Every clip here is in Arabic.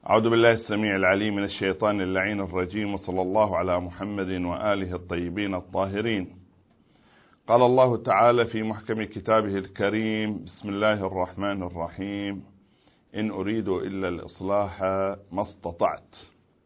أعوذ بالله السميع العليم من الشيطان اللعين الرجيم، وصلى الله على محمد وآله الطيبين الطاهرين. قال الله تعالى في محكم كتابه الكريم: بسم الله الرحمن الرحيم، إن أريد إلا الإصلاح ما استطعت.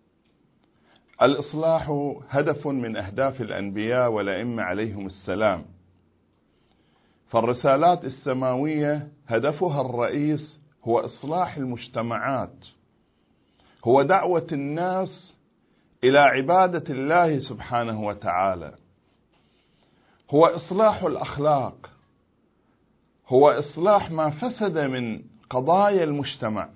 الإصلاح هدف من أهداف الأنبياء والأئمة عليهم السلام، فالرسالات السماوية هدفها الرئيس هو إصلاح المجتمعات، هو دعوة الناس إلى عبادة الله سبحانه وتعالى، هو إصلاح الأخلاق، هو إصلاح ما فسد من قضايا المجتمع.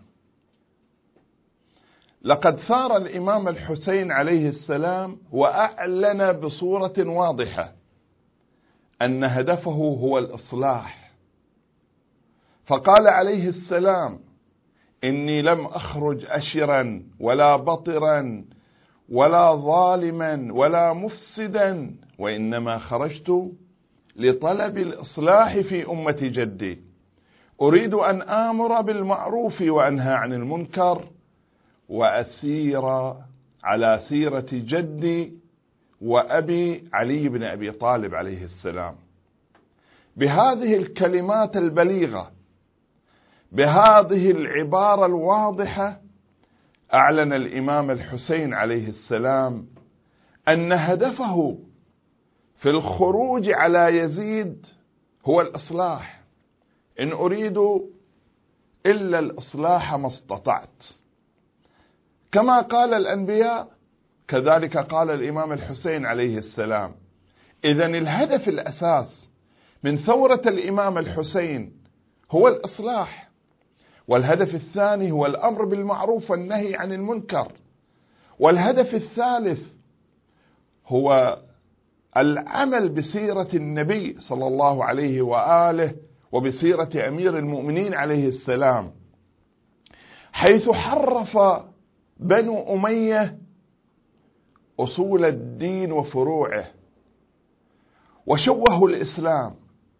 لقد ثار الإمام الحسين عليه السلام وأعلن بصورة واضحة أن هدفه هو الإصلاح، فقال عليه السلام: إني لم أخرج أشرا ولا بطرا ولا ظالما ولا مفسدا، وإنما خرجت لطلب الإصلاح في أمة جدي، أريد أن آمر بالمعروف وأنهى عن المنكر وأسير على سيرة جدي وأبي علي بن أبي طالب عليه السلام. بهذه الكلمات البليغة، بهذه العبارة الواضحة، أعلن الإمام الحسين عليه السلام أن هدفه في الخروج على يزيد هو الإصلاح. إن أريد إلا الإصلاح ما استطعت. كما قال الأنبياء كذلك قال الإمام الحسين عليه السلام. إذن الهدف الأساس من ثورة الإمام الحسين هو الإصلاح، والهدف الثاني هو الأمر بالمعروف والنهي عن المنكر، والهدف الثالث هو العمل بسيرة النبي صلى الله عليه وآله وبسيرة أمير المؤمنين عليه السلام، حيث حرف بنو أمية أصول الدين وفروعه وشوهوا الإسلام.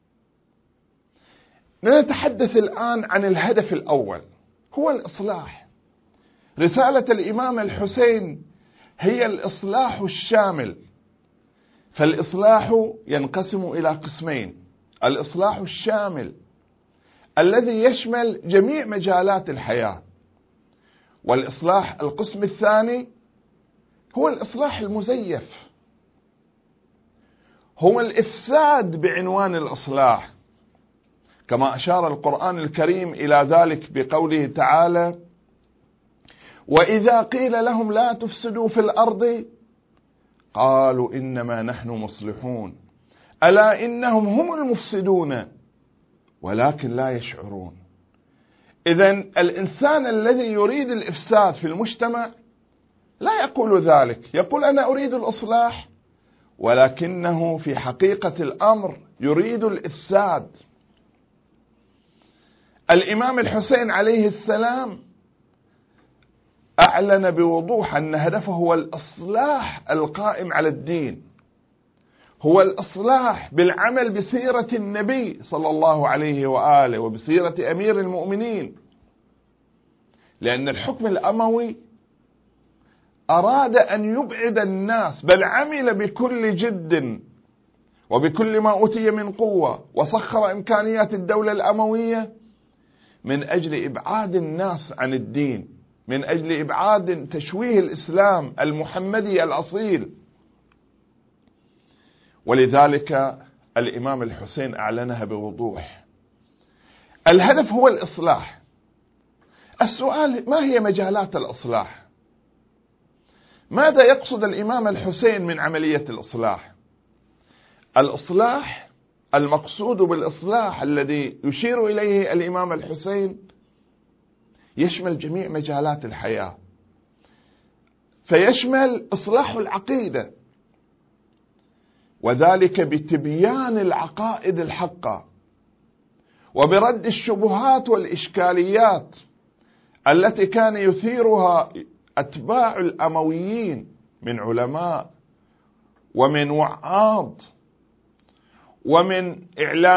نتحدث الآن عن الهدف الأول، هو الإصلاح. رسالة الإمام الحسين هي الإصلاح الشامل، فالإصلاح ينقسم إلى قسمين: الإصلاح الشامل الذي يشمل جميع مجالات الحياة، والإصلاح القسم الثاني هو الإصلاح المزيف، هو الإفساد بعنوان الإصلاح، كما أشار القرآن الكريم إلى ذلك بقوله تعالى: وإذا قيل لهم لا تفسدوا في الأرض قالوا إنما نحن مصلحون ألا إنهم هم المفسدون ولكن لا يشعرون. إذن الإنسان الذي يريد الإفساد في المجتمع لا يقول ذلك، يقول أنا أريد الإصلاح، ولكنه في حقيقة الأمر يريد الإفساد. الإمام الحسين عليه السلام أعلن بوضوح أن هدفه هو الإصلاح القائم على الدين، هو الإصلاح بالعمل بسيرة النبي صلى الله عليه وآله وبسيرة أمير المؤمنين، لأن الحكم الأموي أراد أن يبعد الناس، بل عمل بكل جد وبكل ما أوتي من قوة وسخر إمكانيات الدولة الأموية من أجل إبعاد الناس عن الدين، من أجل إبعاد تشويه الإسلام المحمدي الأصيل. ولذلك الإمام الحسين أعلنها بوضوح. الهدف هو الإصلاح. السؤال: ما هي مجالات الإصلاح؟ ماذا يقصد الإمام الحسين من عملية الإصلاح؟ الإصلاح المقصود بالإصلاح الذي يشير إليه الإمام الحسين يشمل جميع مجالات الحياة، فيشمل إصلاح العقيدة، وذلك بتبيان العقائد الحقة وبرد الشبهات والإشكاليات التي كان يثيرها أتباع الأمويين من علماء ومن وعاظ ومن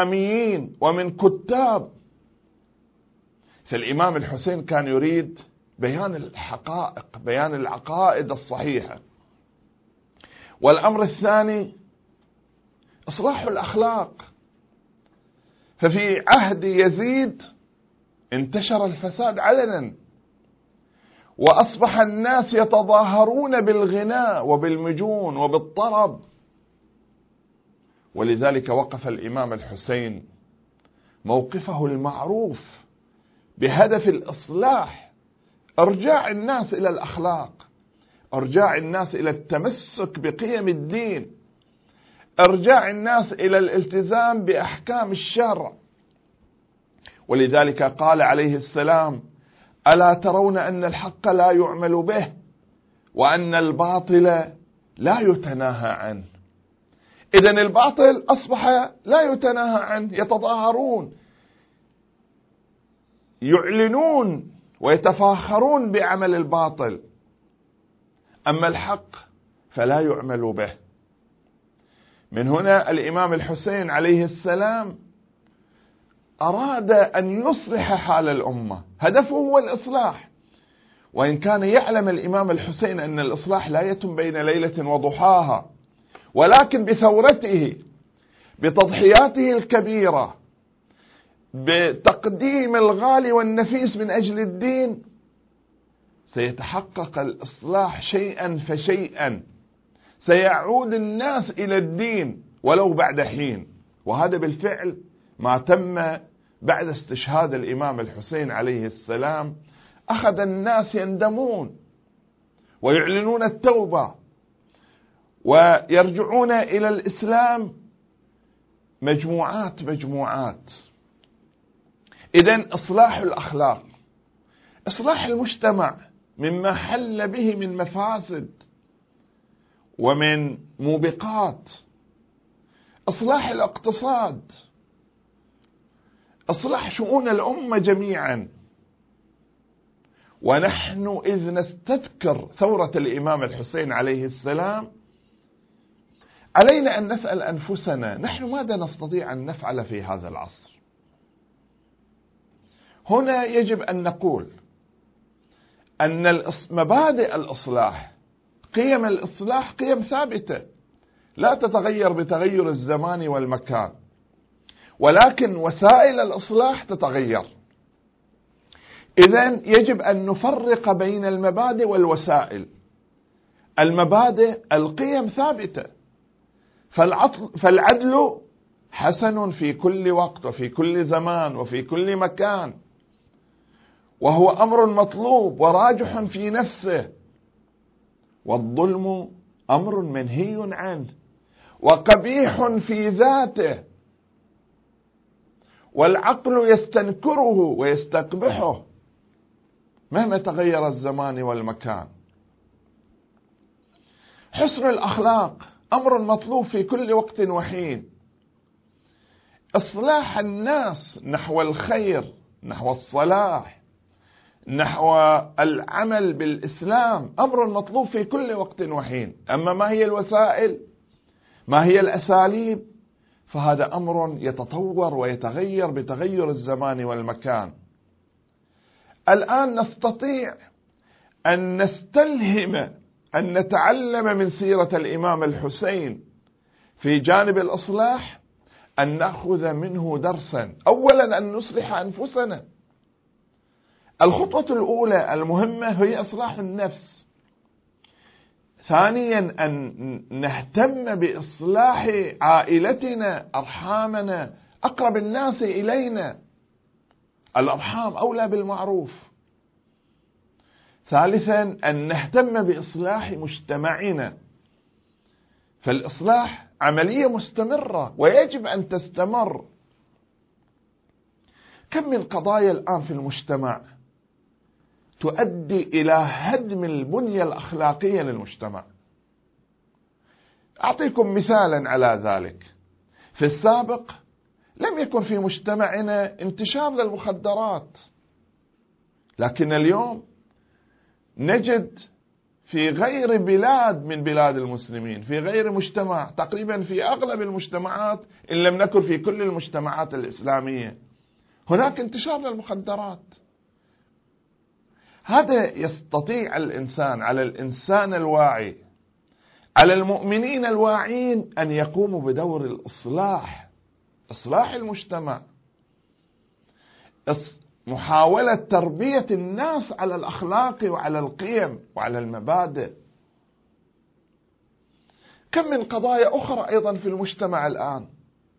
إعلاميين ومن كتاب. فالإمام الحسين كان يريد بيان الحقائق، بيان العقائد الصحيحة. والأمر الثاني إصلاح الأخلاق. ففي عهد يزيد انتشر الفساد علنا، وأصبح الناس يتظاهرون بالغناء وبالمجون وبالطرب. ولذلك وقف الإمام الحسين موقفه المعروف بهدف الإصلاح، إرجاع الناس إلى الأخلاق، إرجاع الناس إلى التمسك بقيم الدين، إرجاع الناس إلى الالتزام بأحكام الشرع. ولذلك قال عليه السلام: ألا ترون أن الحق لا يعمل به وأن الباطل لا يتناهى عنه؟ إذن الباطل أصبح لا يتناهى عنه، يتظاهرون، يعلنون ويتفاخرون بعمل الباطل، أما الحق فلا يعمل به. من هنا الإمام الحسين عليه السلام أراد أن يصلح حال الأمة، هدفه هو الإصلاح. وإن كان يعلم الإمام الحسين أن الإصلاح لا يتم بين ليلة وضحاها، ولكن بثورته، بتضحياته الكبيرة، بتقديم الغالي والنفيس من أجل الدين، سيتحقق الإصلاح شيئا فشيئا، سيعود الناس إلى الدين ولو بعد حين. وهذا بالفعل ما تم بعد استشهاد الإمام الحسين عليه السلام. أخذ الناس يندمون ويعلنون التوبة ويرجعون إلى الإسلام مجموعات مجموعات. إذن إصلاح الأخلاق، إصلاح المجتمع مما حل به من مفاسد ومن موبقات، إصلاح الاقتصاد، إصلاح شؤون الأمة جميعا. ونحن إذ نستذكر ثورة الإمام الحسين عليه السلام علينا أن نسأل أنفسنا: نحن ماذا نستطيع أن نفعل في هذا العصر؟ هنا يجب أن نقول أن مبادئ الإصلاح، قيم الإصلاح قيم ثابتة لا تتغير بتغير الزمان والمكان، ولكن وسائل الإصلاح تتغير. إذن يجب أن نفرق بين المبادئ والوسائل. المبادئ القيم ثابتة، فالعدل حسن في كل وقت وفي كل زمان وفي كل مكان، وهو أمر مطلوب وراجح في نفسه. والظلم أمر منهي عنه وقبيح في ذاته، والعقل يستنكره ويستقبحه مهما تغير الزمان والمكان. حسن الأخلاق أمر مطلوب في كل وقت وحين. إصلاح الناس نحو الخير، نحو الصلاح، نحو العمل بالإسلام أمر مطلوب في كل وقت وحين. أما ما هي الوسائل، ما هي الأساليب، فهذا أمر يتطور ويتغير بتغير الزمان والمكان. الآن نستطيع أن نستلهم، أن نتعلم من سيرة الإمام الحسين في جانب الإصلاح، أن نأخذ منه درسا. أولا أن نصلح أنفسنا. الخطوة الأولى المهمة هي إصلاح النفس. ثانيا أن نهتم بإصلاح عائلتنا، أرحامنا، أقرب الناس إلينا، الأرحام أولى بالمعروف. ثالثا أن نهتم بإصلاح مجتمعنا، فالإصلاح عملية مستمرة ويجب أن تستمر. كم من قضايا الآن في المجتمع تؤدي إلى هدم البنية الأخلاقية للمجتمع. أعطيكم مثالا على ذلك. في السابق لم يكن في مجتمعنا انتشار للمخدرات، لكن اليوم نجد في غير بلاد من بلاد المسلمين، في غير مجتمع، تقريبا في أغلب المجتمعات إن لم نكن في كل المجتمعات الإسلامية، هناك انتشار للمخدرات. هذا يستطيع الإنسان، على الإنسان الواعي، على المؤمنين الواعين، أن يقوموا بدور الإصلاح، إصلاح المجتمع، محاولة تربية الناس على الأخلاق وعلى القيم وعلى المبادئ. كم من قضايا أخرى أيضا في المجتمع الآن.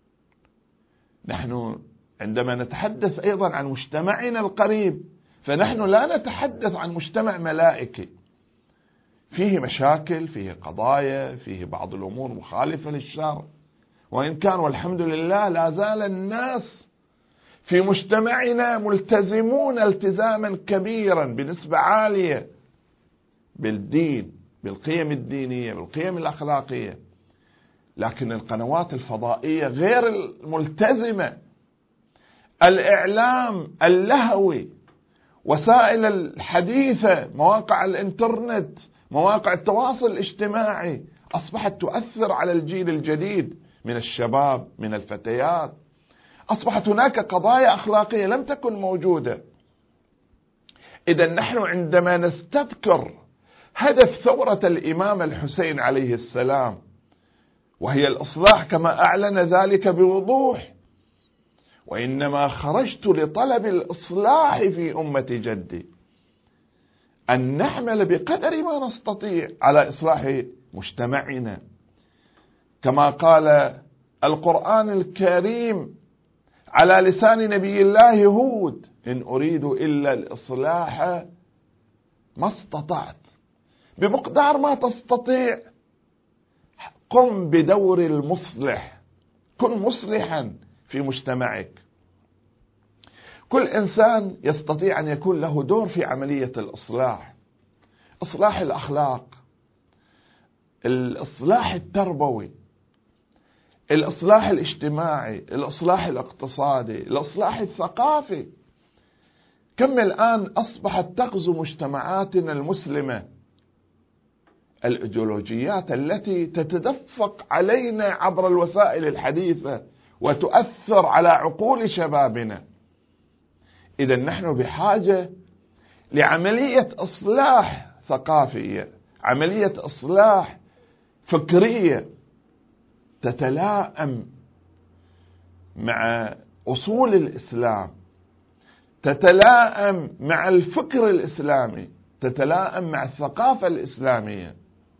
نحن عندما نتحدث أيضا عن مجتمعنا القريب، فنحن لا نتحدث عن مجتمع ملائكي، فيه مشاكل، فيه قضايا، فيه بعض الأمور مخالفة للشرع، وإن كان والحمد لله لا زال الناس في مجتمعنا ملتزمون التزاما كبيرا بنسبة عالية بالدين، بالقيم الدينية، بالقيم الأخلاقية، لكن القنوات الفضائية غير الملتزمة، الإعلام اللهوي، وسائل الحديثة، مواقع الإنترنت، مواقع التواصل الاجتماعي، أصبحت تؤثر على الجيل الجديد من الشباب، من الفتيات. أصبحت هناك قضايا أخلاقية لم تكن موجودة. إذا نحن عندما نستذكر هدف ثورة الإمام الحسين عليه السلام، وهي الإصلاح كما أعلن ذلك بوضوح، وإنما خرجت لطلب الإصلاح في أمة جدي، أن نعمل بقدر ما نستطيع على إصلاح مجتمعنا، كما قال القرآن الكريم على لسان نبي الله هود: إن أريد إلا الإصلاح ما استطعت. بمقدار ما تستطيع قم بدور المصلح، كن مصلحا في مجتمعك. كل إنسان يستطيع أن يكون له دور في عملية الإصلاح، إصلاح الأخلاق، الإصلاح التربوي، الإصلاح الاجتماعي، الإصلاح الاقتصادي، الإصلاح الثقافي. كم الآن أصبحت تغزو مجتمعاتنا المسلمة الإيديولوجيات التي تتدفق علينا عبر الوسائل الحديثة وتؤثر على عقول شبابنا. إذا نحن بحاجة لعملية إصلاح ثقافية، عملية إصلاح فكرية تتلائم مع أصول الإسلام، تتلائم مع الفكر الإسلامي، تتلائم مع الثقافة الإسلامية،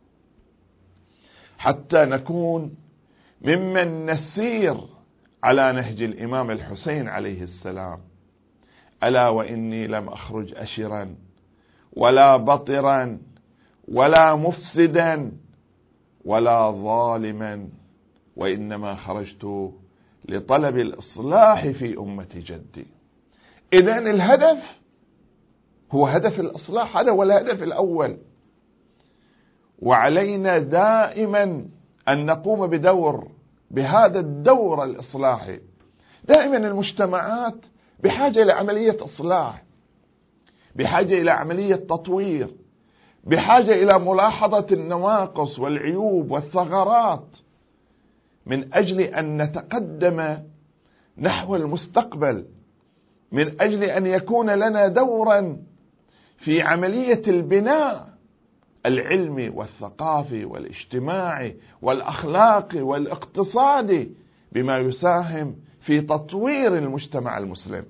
حتى نكون ممن نسير على نهج الإمام الحسين عليه السلام: ألا وإني لم أخرج أشرا ولا بطرا ولا مفسدا ولا ظالما، وإنما خرجت لطلب الإصلاح في أمة جدي. إذن الهدف هو هدف الإصلاح، هذا هو الهدف الأول، وعلينا دائما أن نقوم بهذا الدور الإصلاحي. دائما المجتمعات بحاجة إلى عملية إصلاح، بحاجة إلى عملية تطوير، بحاجة إلى ملاحظة النواقص والعيوب والثغرات، من أجل أن نتقدم نحو المستقبل، من أجل أن يكون لنا دورا في عملية البناء العلمي والثقافي والاجتماعي والأخلاقي والاقتصادي، بما يساهم في تطوير المجتمع المسلم.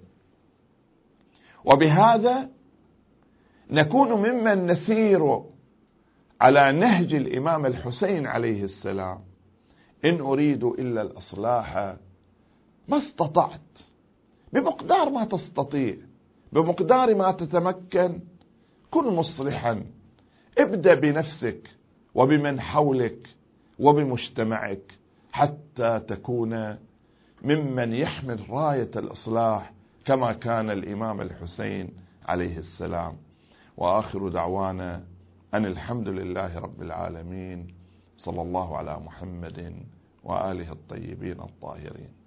وبهذا نكون ممن نسير على نهج الإمام الحسين عليه السلام: إن أريد إلا الإصلاح ما استطعت. بمقدار ما تستطيع، بمقدار ما تتمكن، كن مصلحا. ابدأ بنفسك وبمن حولك وبمجتمعك، حتى تكون ممن يحمل راية الإصلاح كما كان الإمام الحسين عليه السلام. وآخر دعوانا أن الحمد لله رب العالمين، صلى الله على محمد وآله الطيبين الطاهرين.